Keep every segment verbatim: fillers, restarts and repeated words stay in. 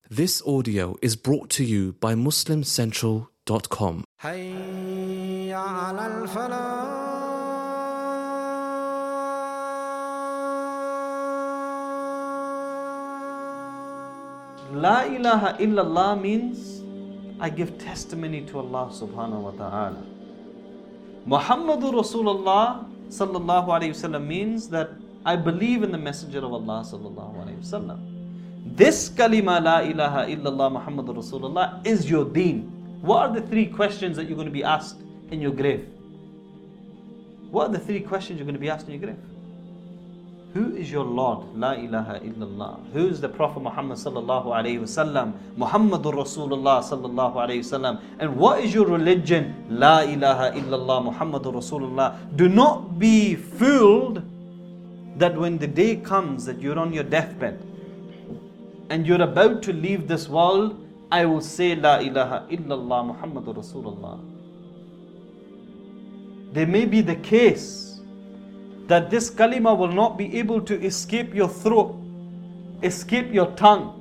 This audio is brought to you by Muslim Central dot com. حي على الفلاح. La ilaha illallah means I give testimony to Allah subhanahu wa ta'ala. Muhammadur Rasulullah sallallahu alayhi wasallam means that I believe in the messenger of Allah sallallahu alayhi wasallam. This kalima la ilaha illallah Muhammadur Rasulullah is your deen. What are the three questions that you're going to be asked in your grave? What are the three questions you're going to be asked in your grave? Who is your Lord? La ilaha illallah. Who is the Prophet Muhammad sallallahu alayhi wasallam? Muhammadur Rasulullah sallallahu alayhi wasallam. And what is your religion? La ilaha illallah Muhammadur Rasulullah. Do not be fooled that when the day comes that you're on your deathbed and you're about to leave this world, I will say La ilaha illallah Muhammadur Rasulullah. There may be the case that this kalima will not be able to escape your throat, escape your tongue.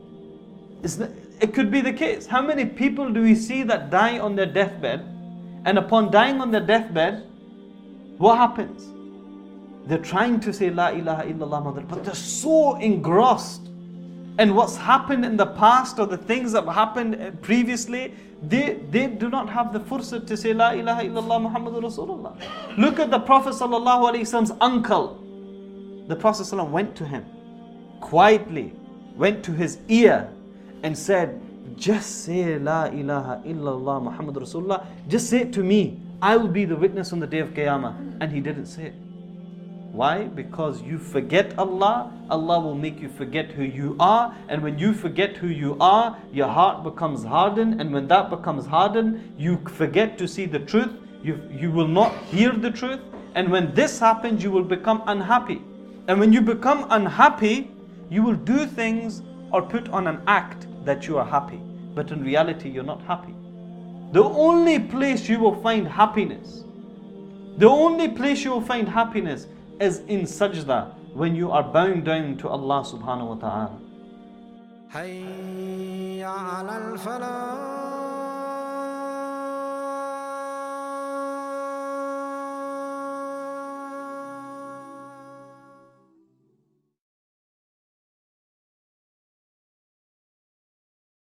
It could be the case. How many people do we see that die on their deathbed, and upon dying on their deathbed, what happens? They're trying to say La ilaha illallah Muhammad, but they're so engrossed in what's happened in the past or the things that have happened previously. They, they do not have the fursat to say La ilaha illallah Muhammadur Rasulullah. Look at the Prophet sallallahu alaihi wasallam's uncle. The Prophet sallallahu went to him quietly, went to his ear and said, just say La ilaha illallah Muhammadur Rasulullah. Just say it to me. I will be the witness on the day of Qiyamah. And he didn't say it. Why? Because you forget Allah, Allah will make you forget who you are. And when you forget who you are, your heart becomes hardened. And when that becomes hardened, you forget to see the truth. You, you will not hear the truth. And when this happens, you will become unhappy. And when you become unhappy, you will do things or put on an act that you are happy. But in reality, you're not happy. The only place you will find happiness, the only place you will find happiness is in sajda, when you are bowing down to Allah subhanahu wa ta'ala. حي على الفلاح.